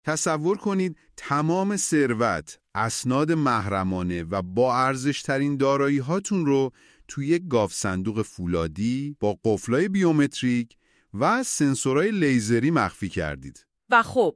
تصور کنید تمام ثروت، اسناد محرمانه و با ارزش‌ترین دارایی هاتون رو توی یک گاف صندوق فولادی با قفلای بیومتریک و سنسورهای لیزری مخفی کردید. و خب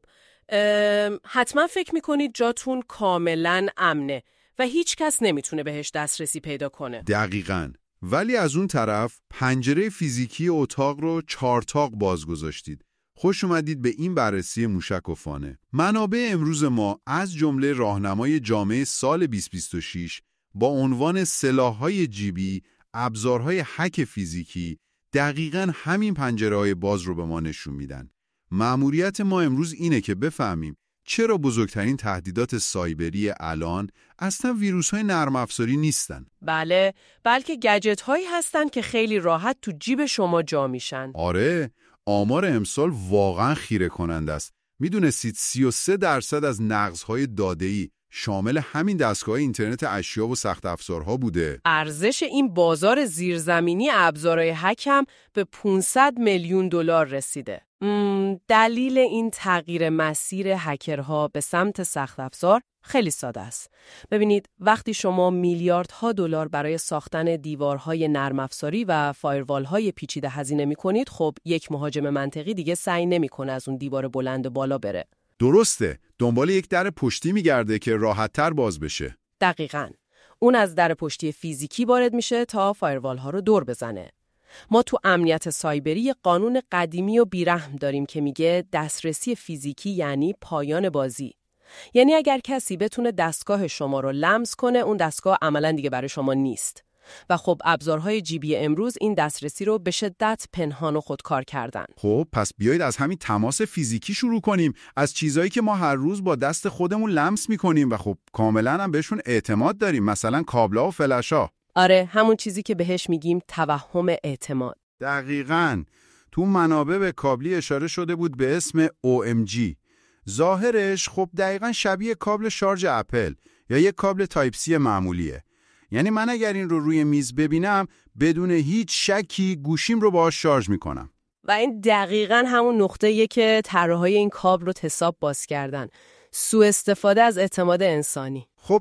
حتما فکر میکنید جاتون کاملا امنه و هیچ کس نمیتونه بهش دسترسی پیدا کنه. دقیقاً. ولی از اون طرف پنجره فیزیکی اتاق رو 4 تاق باز گذاشتید. خوش اومدید به این بررسی موشک و فانه. منابع امروز ما از جمله راهنمای جامعه سال 2026 با عنوان سلاح‌های جیبی، ابزارهای هک فیزیکی، دقیقاً همین پنجره‌های باز رو به ما نشون میدن. مأموریت ما امروز اینه که بفهمیم چرا بزرگترین تهدیدات سایبری الان اصلا ویروس‌های نرم افزاری نیستن. بله، بلکه گجت‌هایی هستن که خیلی راحت تو جیب شما جا میشن. آره، آمار امسال واقعا خیره کننده است. میدونستید 33% از نقض‌های داده‌ای شامل همین دستگاه اینترنت اشیا و سخت افزارها بوده. ارزش این بازار زیرزمینی ابزارهای هک هم به 500 میلیون دلار رسیده. دلیل این تغییر مسیر هکرها به سمت سخت افزار خیلی ساده است. ببینید، وقتی شما میلیاردها دلار برای ساختن دیوارهای نرم افزاری و فایروال‌های پیچیده هزینه می‌کنید، خب یک مهاجم منطقی دیگه سعی نمی‌کنه از اون دیوار بلند بالا بره. درسته، دنبال یک در پشتی میگرده که راحت‌تر باز بشه. دقیقاً. اون از در پشتی فیزیکی وارد میشه تا فایروال‌ها رو دور بزنه. ما تو امنیت سایبری قانون قدیمی و بیرحم داریم که میگه دسترسی فیزیکی یعنی پایان بازی. یعنی اگر کسی بتونه دستگاه شما رو لمس کنه، اون دستگاه عملاً دیگه برای شما نیست. و خب ابزارهای جیبی امروز این دسترسی رو به شدت پنهان و خودکار کردن. خب پس بیایید از همین تماس فیزیکی شروع کنیم، از چیزایی که ما هر روز با دست خودمون لمس میکنیم و خب کاملاً هم بهشون اعتماد داریم، مثلا کابل‌ها و فلش‌ها. آره، همون چیزی که بهش میگیم توهم اعتماد. دقیقاً. تو منابع به کابلی اشاره شده بود به اسم OMG. ظاهرش خب دقیقاً شبیه کابل شارژ اپل یا یک کابل تایپ سی معمولیه. یعنی من اگر این رو روی میز ببینم بدون هیچ شکی گوشیم رو باهاش شارژ میکنم. و این دقیقاً همون نقطه‌ایه که طراحای این کابل رو حساب باز کردن. سوء استفاده از اعتماد انسانی. خب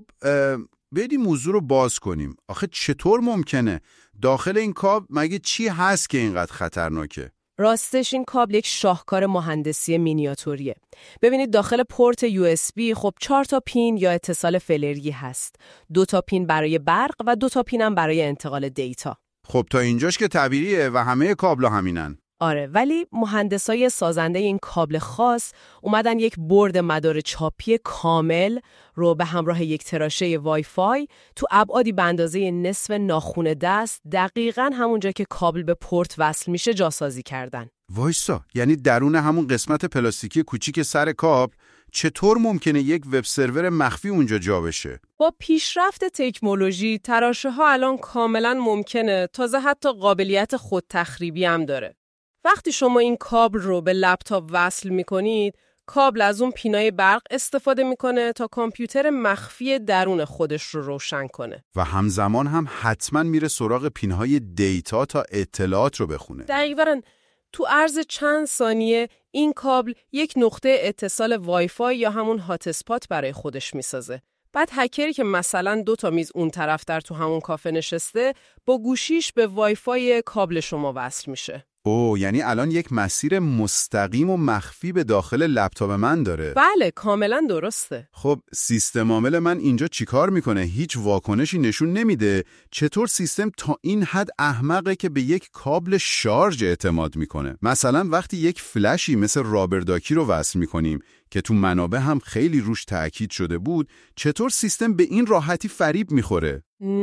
بریم موضوع رو باز کنیم. آخه چطور ممکنه؟ داخل این کابل مگه چی هست که اینقدر خطرناکه؟ راستش این کابل یک شاهکار مهندسی مینیاتوریه. ببینید داخل پورت USB خب 4 تا پین یا اتصال فلری هست. 2 تا پین برای برق و 2 تا پین هم برای انتقال دیتا. خب تا اینجاش که طبیعیه و همه کابل‌ها همینن. آره، ولی مهندسای سازنده این کابل خاص اومدن یک برد مدار چاپی کامل رو به همراه یک تراشه وای فای تو ابعادی به اندازه نصف ناخن دست، دقیقاً همونجا که کابل به پورت وصل میشه جاسازی کردن. وایسا، یعنی درون همون قسمت پلاستیکی کوچیک سر کابل چطور ممکنه یک وب سرور مخفی اونجا جا بشه؟ با پیشرفت تکنولوژی تراشه‌ها الان کاملاً ممکنه، تازه حتی قابلیت خود تخریبی هم داره. وقتی شما این کابل رو به لپتاپ وصل می‌کنید، کابل از اون پینای برق استفاده می‌کنه تا کامپیوتر مخفی درون خودش رو روشن کنه. و همزمان هم حتما میره سراغ پینهای دیتا تا اطلاعات رو بخونه. دقیقاً. تو عرض چند ثانیه این کابل یک نقطه اتصال وای فای یا همون هات اسپات برای خودش میسازه. بعد هکری که مثلا 2 تا میز اون طرف در تو همون کافه نشسته با گوشیش به وای فای کابل شما وصل میشه. یعنی الان یک مسیر مستقیم و مخفی به داخل لپتاپ من داره. بله، کاملا درسته. خب سیستم عامل من اینجا چیکار میکنه؟ هیچ واکنشی نشون نمیده. چطور سیستم تا این حد احمقه که به یک کابل شارژ اعتماد میکنه؟ مثلا وقتی یک فلشی مثل رابرداکی رو وصل میکنیم که تو منابع هم خیلی روش تأکید شده بود، چطور سیستم به این راحتی فریب میخوره؟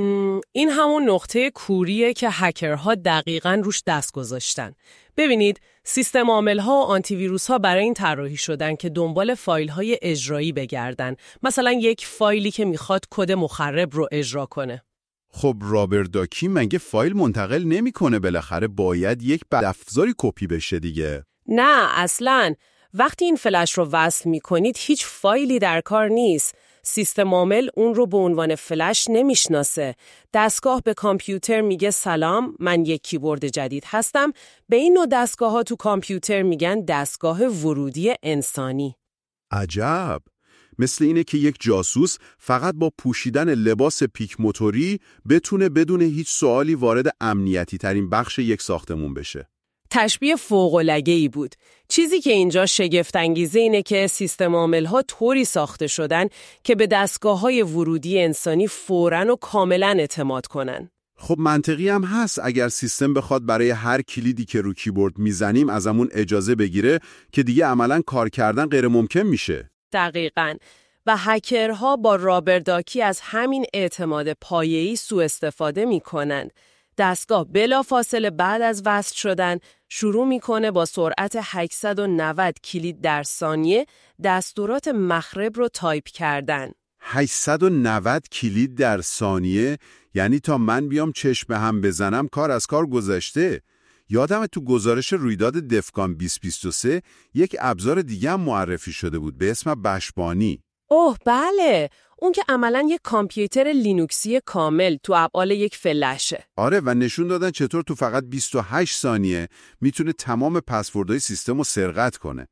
این همون نقطه کوریه که هکرها دقیقاً روش دست گذاشتن. ببینید، سیستم عامل‌ها و آنتی ویروس‌ها برای این طراحی شدن که دنبال فایل‌های اجرایی بگردن. مثلا یک فایلی که میخواد کد مخرب رو اجرا کنه. خب رابرداکی مگه فایل منتقل نمیکنه؟ بالاخره باید یک بدافزاری کپی بشه دیگه. نه، اصلاً. وقتی این فلش رو وصل می‌کنید هیچ فایلی در کار نیست. سیستم عامل اون رو به عنوان فلش نمیشناسه. دستگاه به کامپیوتر میگه سلام، من یک کیبورد جدید هستم. به این نوع دستگاه‌ها تو کامپیوتر میگن دستگاه ورودی انسانی. عجب. مثل اینه که یک جاسوس فقط با پوشیدن لباس پیک موتوری بتونه بدون هیچ سوالی وارد امنیتی ترین بخش یک ساختمون بشه. تشبیه فوق‌العاده‌ای بود. چیزی که اینجا شگفت‌انگیزه اینه که سیستم عامل‌ها طوری ساخته شدن که به دستگاه‌های ورودی انسانی فوراً و کاملاً اعتماد کنن. خب منطقی هم هست اگر سیستم بخواد برای هر کلیدی که رو کیبورد میزنیم ازمون اجازه بگیره که دیگه عملاً کار کردن غیر ممکن میشه. دقیقاً. و هکرها با رابرداکی از همین اعتماد پایه‌ای سوء استفاده می‌کنند. دستگاه بلافاصله بعد از وصل شدن شروع میکنه با سرعت 890 کلید در ثانیه دستورات مخرب رو تایپ کردن. 890 کلید در ثانیه؟ یعنی تا من بیام چشم به هم بزنم کار از کار گذشته. یادم تو گزارش رویداد دفکان 2023 یک ابزار دیگه هم معرفی شده بود به اسم بشبانی. اوه بله، اون که عملاً یک کامپیوتر لینوکسی کامل تو ابعال یک فلشه. آره و نشون دادن چطور تو فقط 28 ثانیه میتونه تمام پسوردهای سیستم رو سرقت کنه.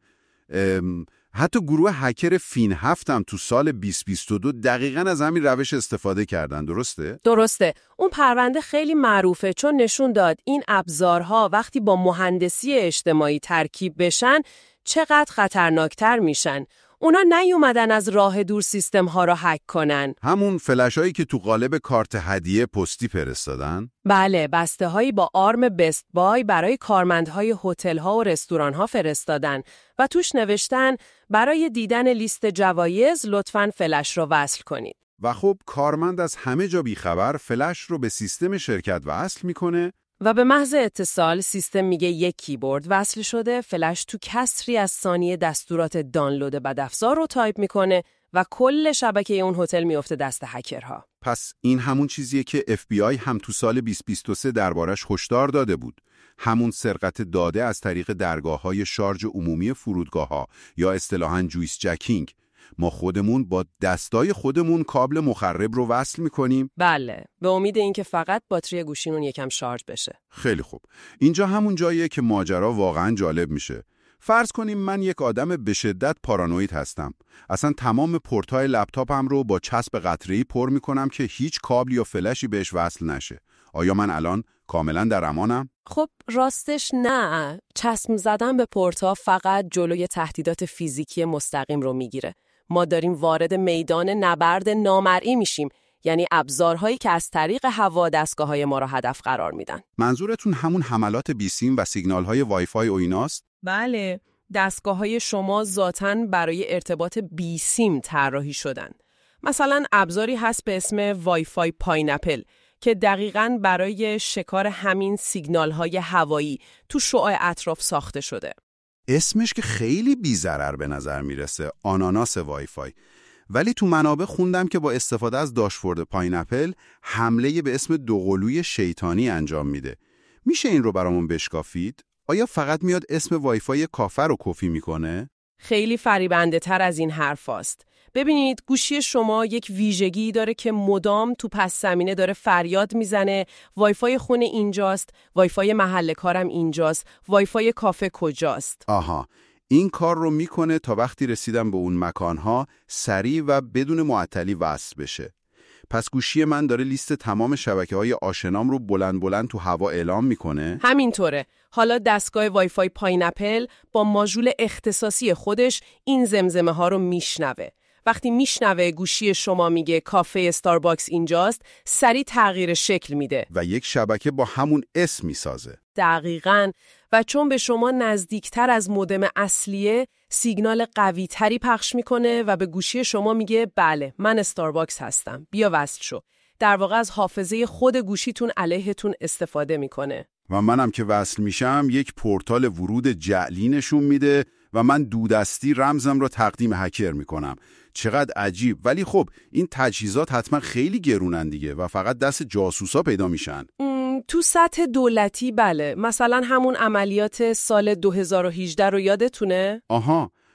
حتی گروه هکر فین 7 هم تو سال 2022 دقیقاً از همین روش استفاده کردن، درسته؟ درسته. اون پرونده خیلی معروفه چون نشون داد این ابزارها وقتی با مهندسی اجتماعی ترکیب بشن چقدر خطرناکتر میشن. اونا نیومدن از راه دور سیستم ها رو هک کنن. همون فلش هایی که تو قالب کارت هدیه پستی فرستادن؟ بله، بسته هایی با آرم بست بای برای کارمندهای هتل ها و رستوران ها فرستادن و توش نوشتن برای دیدن لیست جوایز لطفاً فلش رو وصل کنید. و خب کارمند از همه جا بیخبر فلش رو به سیستم شرکت وصل میکنه و به محض اتصال سیستم میگه یک کیبورد وصل شده، فلش تو کسری از ثانیه دستورات دانلود بدافزار رو تایپ میکنه و کل شبکه اون هتل میفته دست هکرها. پس این همون چیزیه که FBI هم تو سال 2023 دربارش هشدار داده بود. همون سرقت داده از طریق درگاه‌های شارژ عمومی فرودگاه‌ها یا اصطلاحاً جویس جکینگ. ما خودمون با دستای خودمون کابل مخرب رو وصل میکنیم. بله، به امید اینکه فقط باتری گوشیمون یکم شارژ بشه. خیلی خوب. اینجا همون جاییه که ماجرا واقعاً جالب میشه. فرض کنیم من یک آدم به شدت پارانوید هستم. اصلا تمام پورت‌های لپتاپم رو با چسب قطره‌ای پر میکنم که هیچ کابلی یا فلشی بهش وصل نشه. آیا من الان کاملاً در امانم؟ خب راستش نه. چسب زدن به پورت‌ها فقط جلوی تهدیدات فیزیکی مستقیم رو میگیره. ما داریم وارد میدان نبرد نامرئی میشیم، یعنی ابزارهایی که از طریق هوا دستگاه‌های ما را هدف قرار میدن. منظورتون همون حملات بیسیم و سیگنال‌های وایفای و ایناست؟ بله، دستگاه‌های شما ذاتاً برای ارتباط بیسیم طراحی شدن. مثلا ابزاری هست به اسم وایفای پاینپل که دقیقاً برای شکار همین سیگنال‌های هوایی تو شعاع اطراف ساخته شده. اسمش که خیلی بی‌ضرر به نظر میرسه، آناناس وایفای. ولی تو منابع خوندم که با استفاده از داشبورد پاینپل حمله به اسم دوقلوی شیطانی انجام میده. میشه این رو برامون بشکافید؟ آیا فقط میاد اسم وایفای کافر رو کپی میکنه؟ خیلی فریبنده تر از این حرف است. ببینید گوشی شما یک ویژگی داره که مدام تو پس زمینه داره فریاد میزنه وایفای خونه اینجاست، وایفای محل کارم اینجاست، وایفای کافه کجاست. آها، این کار رو میکنه تا وقتی رسیدم به اون مکانها سریع و بدون معطلی وصل بشه. پس گوشی من داره لیست تمام شبکه‌های آشنام رو بلند بلند تو هوا اعلام میکنه؟ همینطوره. حالا دستگاه وایفای پاینپل با ماژول اختصاصی خودش این زمزمه ها رو میشنوه. وقتی میشنوه گوشی شما میگه کافه استارباکس اینجاست، سریع تغییر شکل میده و یک شبکه با همون اسم میسازه. دقیقاً. و چون به شما نزدیکتر از مودم اصلیه، سیگنال قوی تری پخش میکنه و به گوشی شما میگه بله من استارباکس هستم، بیا وصل شو. در واقع از حافظه خود گوشیتون علیهتون استفاده میکنه. و منم که وصل میشم یک پورتال ورود جعلی نشون میده و من دودستی رمزم رو تقدیم هکر میکنم. چقدر عجیب. ولی خب این تجهیزات حتما خیلی گرونن دیگه و فقط دست جاسوسا پیدا میشن. تو سطح دولتی بله، مثلا همون عملیات سال 2018 رو یادتونه؟ آها،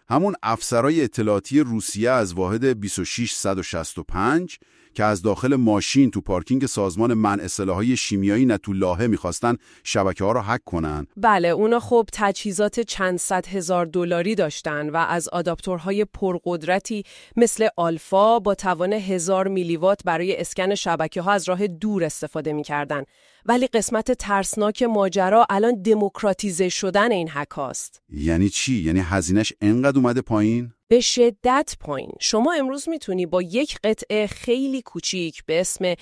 همون افسرای اطلاعاتی روسیه از واحد 26165 که از داخل ماشین تو پارکینگ سازمان منع سلاح‌های شیمیایی نتولاهه می‌خواستن شبکه‌ها رو هک کنن. بله، اونا خب تجهیزات چند صد هزار دلاری داشتن و از آداپتورهای پرقدرتی مثل آلفا با توان 1000 میلیوات برای اسکن شبکه‌ها از راه دور استفاده می‌کردن. ولی قسمت ترسناک ماجرا الان دموکراتیزه شدن این هک هاست. یعنی چی؟ یعنی هزینه‌اش انقدر اومده پایین؟ به شدت پایین. شما امروز میتونی با یک قطعه خیلی کوچیک به اسم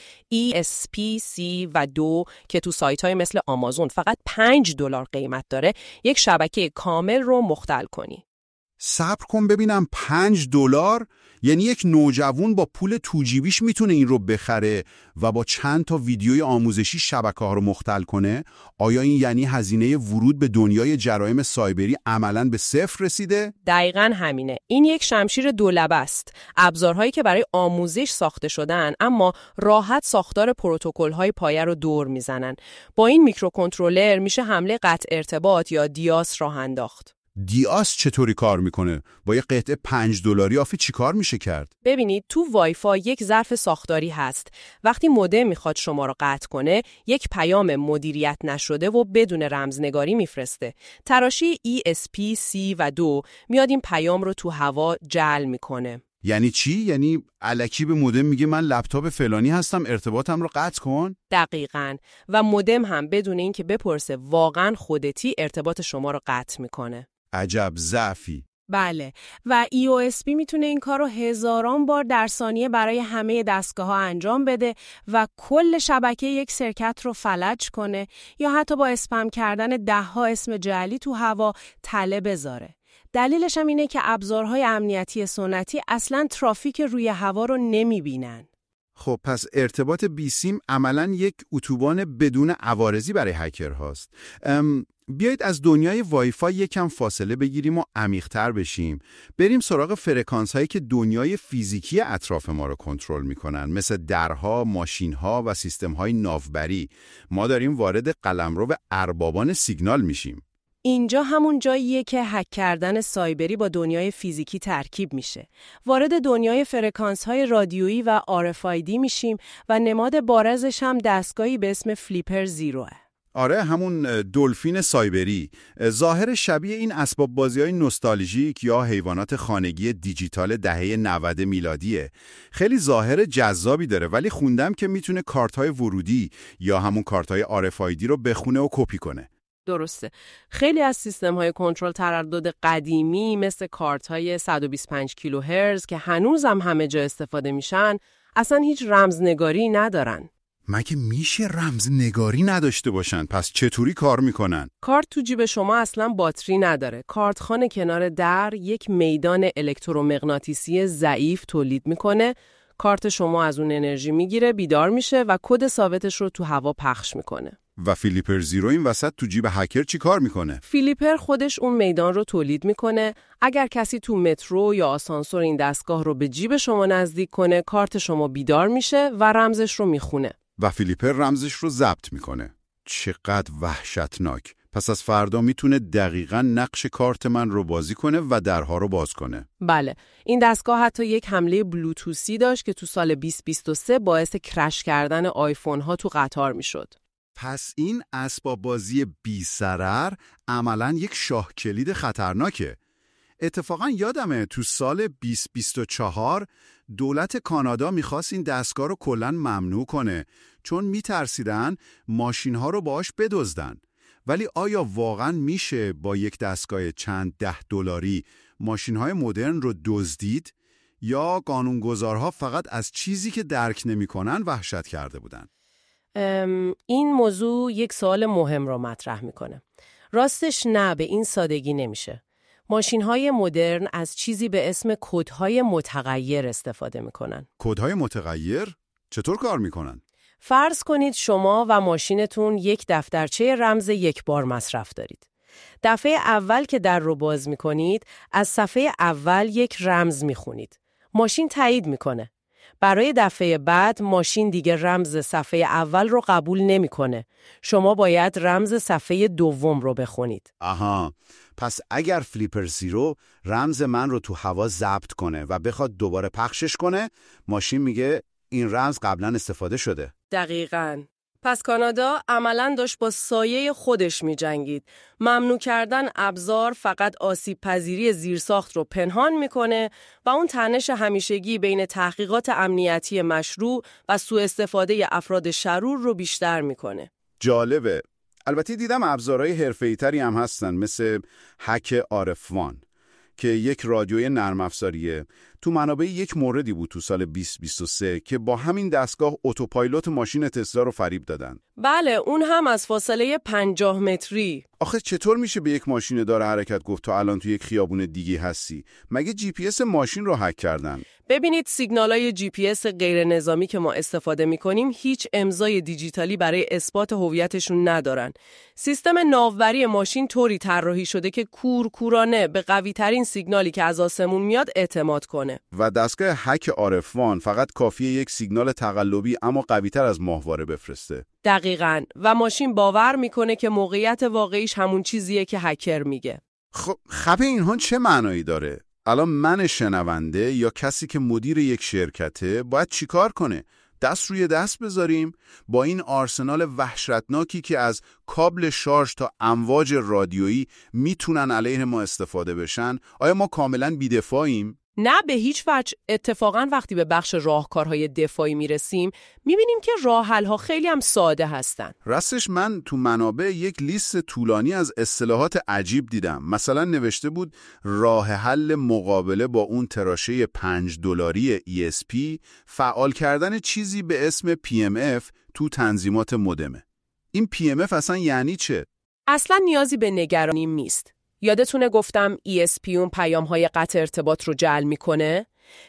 ESP32 که تو سایت‌های مثل آمازون فقط $5 قیمت داره، یک شبکه کامل رو مختل کنی. صبر کن ببینم، $5؟ یعنی یک نوجوان با پول توجیبیش میتونه این رو بخره و با چند تا ویدیوی آموزشی شبکه‌ها رو مختل کنه؟ آیا این یعنی هزینه ورود به دنیای جرایم سایبری عملاً به صفر رسیده؟ دقیقاً همینه. این یک شمشیر دولبه است. ابزارهایی که برای آموزش ساخته شدن اما راحت ساختار پروتکل‌های پایه رو دور میزنن. با این میکروکنترلر میشه حمله قطع ارتباط یا دیاس راه انداخت. دیاس چطوری کار میکنه؟ با یه قطعه $5 آفی چی کار میشه کرد؟ ببینید، تو وای فای یک ظرف ساختاری هست. وقتی مودم میخواد شما رو قطع کنه، یک پیام مدیریت نشده و بدون رمزنگاری میفرسته. تراشی ESP32 میاد این پیام رو تو هوا جعل میکنه. یعنی چی؟ یعنی الکی به مودم میگه من لپتاپ فلانی هستم، ارتباطم رو قطع کن؟ دقیقاً. و مودم هم بدون اینکه بپرسه واقعاً خودتی ارتباط شما رو قطع میکنه. عجب ضعفی. بله، و EOSP میتونه این کار رو هزاران بار در ثانیه برای همه دستگاه‌ها انجام بده و کل شبکه یک سرکت رو فلج کنه یا حتی با اسپم کردن 10 اسم جعلی تو هوا تله بذاره. دلیلش هم اینه که ابزارهای امنیتی سنتی اصلاً ترافیک روی هوا رو نمیبینن. خب پس ارتباط بیسیم عملاً یک اتوبان بدون عوارضی برای هکرهاست. بیایید از دنیای وای فای یکم فاصله بگیریم و عمیق‌تر بشیم. بریم سراغ فرکانس هایی که دنیای فیزیکی اطراف ما رو کنترل میکنن، مثل درها، ماشین‌ها و سیستم‌های ناوبری. ما داریم وارد قلمرو اربابان سیگنال میشیم. اینجا همون جاییه که هک کردن سایبری با دنیای فیزیکی ترکیب میشه. وارد دنیای فرکانس‌های رادیویی و RFID میشیم و نماد بارزش هم دستگاهی به اسم فلیپر زیروه. آره، همون دلفین سایبری. ظاهر شبیه این اسباب بازی‌های نوستالژیک یا حیوانات خانگی دیجیتال دهه 90 میلادیه. خیلی ظاهر جذابی داره، ولی خوندم که میتونه کارت‌های ورودی یا همون کارت‌های RFID رو بخونه و کپی کنه. درسته. خیلی از سیستم‌های کنترل تردد قدیمی مثل کارت‌های 125 کیلوهرتز که هنوزم همه جا استفاده میشن، اصلا هیچ رمزنگاری ندارن. مگه میشه رمزنگاری نداشته باشن؟ پس چطوری کار میکنن؟ کارت تو جیب شما اصلا باتری نداره. کارتخانه کنار در یک میدان الکترومغناطیسی ضعیف تولید میکنه. کارت شما از اون انرژی میگیره، بیدار میشه و کد ثابتش رو تو هوا پخش میکنه. و فلیپر زیرو این وسط تو جیب هکر چی کار میکنه؟ فلیپر خودش اون میدان رو تولید میکنه. اگر کسی تو مترو یا آسانسور این دستگاه رو به جیب شما نزدیک کنه، کارت شما بیدار میشه و رمزش رو میخونه. و فلیپر رمزش رو ضبط میکنه. چقدر وحشتناک. پس از فردا میتونه دقیقاً نقش کارت من رو بازی کنه و درها رو باز کنه. بله، این دستگاه حتی یک حمله بلوتوسی داشت که تو سال 2023 باعث کرش کردن آیفون ها تو قطار میشد. پس این اسباب بازی بی ضرر عملاً یک شاه کلید خطرناکه. اتفاقاً یادمه تو سال 2024 دولت کانادا میخواست این دستگاه رو کلاً ممنوع کنه چون میترسیدن ماشین‌ها رو باهاش بدزدن. ولی آیا واقعاً میشه با یک دستگاه چند $10 ماشین‌های مدرن رو دزدید یا قانونگذارها فقط از چیزی که درک نمی‌کنن وحشت کرده بودن؟ این موضوع یک سوال مهم رو مطرح میکنه. راستش نه، به این سادگی نمیشه. ماشین‌های مدرن از چیزی به اسم کدهای متغیر استفاده میکنن. کدهای متغیر؟ چطور کار میکنن؟ فرض کنید شما و ماشینتون یک دفترچه رمز یک بار مصرف دارید. دفعه اول که در رو باز میکنید، از صفحه اول یک رمز میخونید. ماشین تایید میکنه. برای دفعه بعد ماشین دیگه رمز صفحه اول رو قبول نمیکنه. شما باید رمز صفحه دوم رو بخونید. آها، پس اگر فلیپر زیرو رمز من رو تو هوا ضبط کنه و بخواد دوباره پخشش کنه، ماشین میگه این رمز قبلا استفاده شده. دقیقاً. پس کانادا عملاً داشت با سایه خودش می‌جنگید. ممنوع کردن ابزار فقط آسیب پذیری زیرساخت رو پنهان میکنه و اون تنش همیشگی بین تحقیقات امنیتی مشروع و سوء استفاده افراد شرور رو بیشتر میکنه. جالبه. البته دیدم ابزارهای حرفه‌ای‌تری هم هستن، مثل هک RF1 که یک رادیوی نرم افزاریه. تو منابع یک موردی بود تو سال 2023 که با همین دستگاه اتوپایلوت ماشین تسلا رو فریب دادن. بله، اون هم از فاصله 50 متری. آخه چطور میشه به یک ماشین داره حرکت گفت تا الان تو یک خیابون دیگه هستی؟ مگه GPS ماشین رو هک کردن؟ ببینید، سیگنالای GPS غیر نظامی که ما استفاده می‌کنیم هیچ امضای دیجیتالی برای اثبات هویتشون ندارن. سیستم ناوبری ماشین طوری طراحی شده که کورکورانه به قوی‌ترین سیگنالی که از آسمون میاد اعتماد کنه. و دستگاه هک RF1 فقط کافیه یک سیگنال تقلبی اما قوی‌تر از ماهواره بفرسته. دقیقاً. و ماشین باور میکنه که موقعیت واقعیش همون چیزیه که هکر میگه. خب اینها چه معنایی داره؟ الان من شنونده یا کسی که مدیر یک شرکته باید چیکار کنه؟ دست روی دست بذاریم؟ با این آرسنال وحشتناکی که از کابل شارژ تا امواج رادیویی میتونن علیه ما استفاده بشن، آیا ما کاملا بی‌دفاعیم؟ نه، به هیچ وجه. اتفاقاً وقتی به بخش راهکارهای دفاعی میرسیم میبینیم که راه حل‌ها خیلی هم ساده هستن. راستش من تو منابع یک لیست طولانی از اصطلاحات عجیب دیدم. مثلا نوشته بود راه حل مقابله با اون تراشه $5 ESP، فعال کردن چیزی به اسم PMF تو تنظیمات مودمه. این PMF اصلا یعنی چه؟ اصلا نیازی به نگرانی نیست. یادتونه گفتم ESP اون پیام‌های قطع ارتباط رو جعل میکنه؟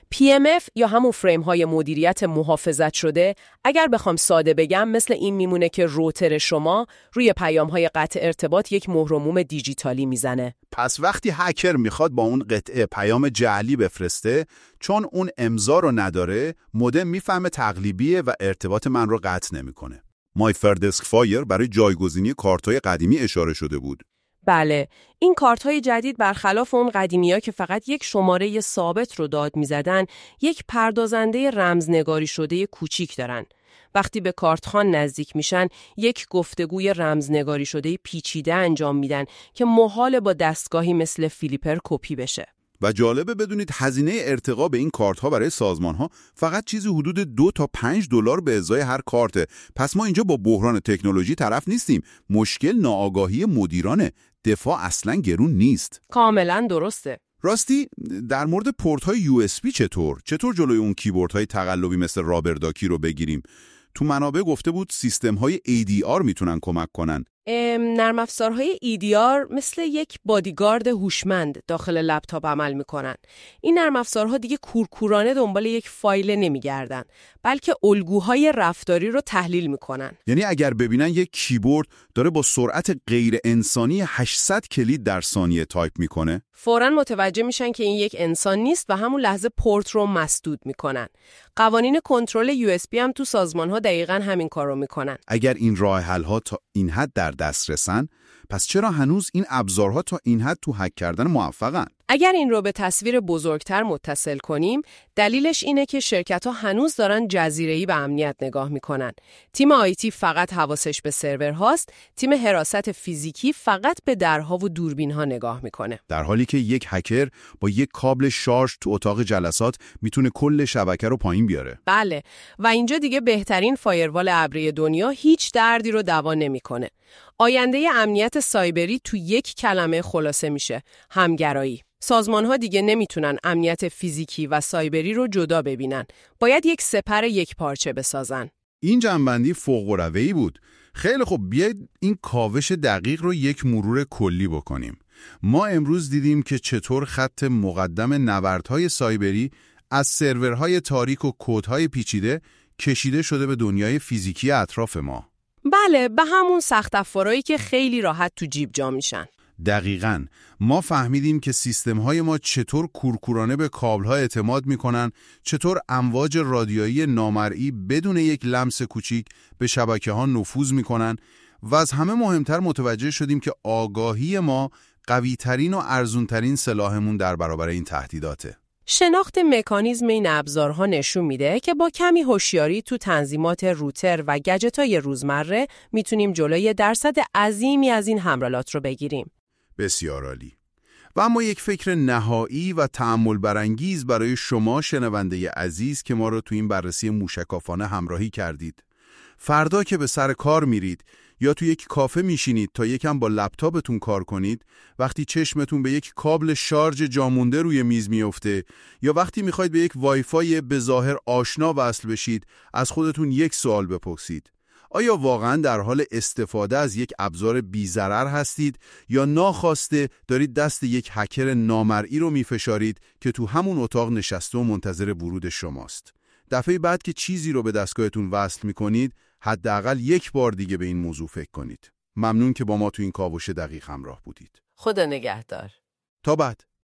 PMF یا همون فریم‌های مدیریت محافظت شده، اگر بخوام ساده بگم مثل این میمونه که روتر شما روی پیام‌های قطع ارتباط یک مهرموم دیجیتالی میزنه. پس وقتی هکر میخواد با اون قطعه پیام جعلی بفرسته، چون اون امضا رو نداره، مودم میفهمه تقلیبیه و ارتباط من رو قطع نمیکنه. مای فردسک فایر برای جایگزینی کارت‌های قدیمی اشاره شده بود. بله، این کارت‌های جدید برخلاف اون قدیمی‌ها که فقط یک شماره ثابت رو داد می‌زدن، یک پردازنده رمزنگاری شده کوچیک دارن. وقتی به کارتخوان نزدیک میشن، یک گفتگوی رمزنگاری شده پیچیده انجام میدن که محال با دستگاهی مثل فلیپر کپی بشه. و جالبه بدونید هزینه ارتقا به این کارت‌ها برای سازمان‌ها فقط چیزی حدود $2 تا $5 به ازای هر کارته. پس ما اینجا با بحران تکنولوژی طرف نیستیم. مشکل ناآگاهی مدیرانه. دفاع اصلاً گرون نیست. کاملاً درسته. راستی در مورد پورت‌های USB چطور جلوی اون کیبوردهای تقلبی مثل رابرداکی رو بگیریم؟ تو منابع گفته بود سیستم‌های ADR میتونن کمک کنن. نرم افزارهای EDR مثل یک بادیگارد هوشمند داخل لپتاپ عمل میکنن. این نرم افزارها دیگه کورکورانه دنبال یک فایل نمیگردن، بلکه الگوهای رفتاری رو تحلیل میکنن. یعنی اگر ببینن یک کیبورد داره با سرعت غیر انسانی 800 کلید در ثانیه تایپ میکنه، فوراً متوجه میشن که این یک انسان نیست و همون لحظه پورت رو مسدود میکنن. قوانین کنترل USB هم تو سازمان‌ها دقیقاً همین کار رو میکنن. اگر این راه حل‌ها تا این حد در دست رسن، پس چرا هنوز این ابزارها تا این حد تو هک کردن موفقن؟ اگر این رو به تصویر بزرگتر متصل کنیم، دلیلش اینه که شرکت‌ها هنوز دارن جزیره‌ای به امنیت نگاه میکنن. تیم آیتی فقط حواسش به سرور هاست، تیم حراست فیزیکی فقط به درها و دوربین‌ها نگاه میکنه. در حالی که یک هکر با یک کابل شارژ تو اتاق جلسات میتونه کل شبکه رو پایین بیاره. بله، و اینجا دیگه بهترین فایروال ابری دنیا هیچ دردی رو دوا نمیکنه. آینده امنیت سایبری تو یک کلمه خلاصه میشه: همگرایی. سازمان‌ها دیگه نمیتونن امنیت فیزیکی و سایبری رو جدا ببینن. باید یک سپر یک پارچه بسازن. این جنبندی فوق‌العاده‌ای بود. خیلی خب، بیاید این کاوش دقیق رو یک مرور کلی بکنیم. ما امروز دیدیم که چطور خط مقدم نبردهای سایبری از سرورهای تاریک و کدهای پیچیده کشیده شده به دنیای فیزیکی اطراف ما. بله، به همون سخت افزارهایی که خیلی راحت تو جیب جا میشن. دقیقاً. ما فهمیدیم که سیستم‌های ما چطور کورکورانه به کابل‌ها اعتماد می‌کنن، چطور امواج رادیویی نامرئی بدون یک لمس کوچیک به شبکه‌ها نفوذ می‌کنن و از همه مهمتر متوجه شدیم که آگاهی ما قوی‌ترین و ارزون‌ترین سلاحمون در برابر این تهدیداته. شناخت مکانیزم این ابزارها نشون میده که با کمی هوشیاری تو تنظیمات روتر و گجت‌های روزمره میتونیم جلوی درصد عظیمی از این حملات رو بگیریم. بسیار عالی. و اما یک فکر نهایی و تأمل برانگیز برای شما شنونده عزیز که ما رو تو این بررسی موشکافانه همراهی کردید. فردا که به سر کار میرید یا تو یک کافه میشینید تا یکم با لپتاپتون کار کنید، وقتی چشمتون به یک کابل شارژ جامونده روی میز میفته یا وقتی میخواید به یک وایفای به ظاهر آشنا وصل بشید، از خودتون یک سوال بپرسید: آیا واقعاً در حال استفاده از یک ابزار بی‌ضرر هستید یا ناخواسته دارید دست یک هکر نامرئی رو میفشارید که تو همون اتاق نشسته و منتظر ورود شماست؟ دفعه بعد که چیزی رو به دستگاهتون وصل میکنید، حداقل یک بار دیگه به این موضوع فکر کنید. ممنون که با ما تو این کاوش دقیق همراه بودید. خدا نگهدار. تا بعد.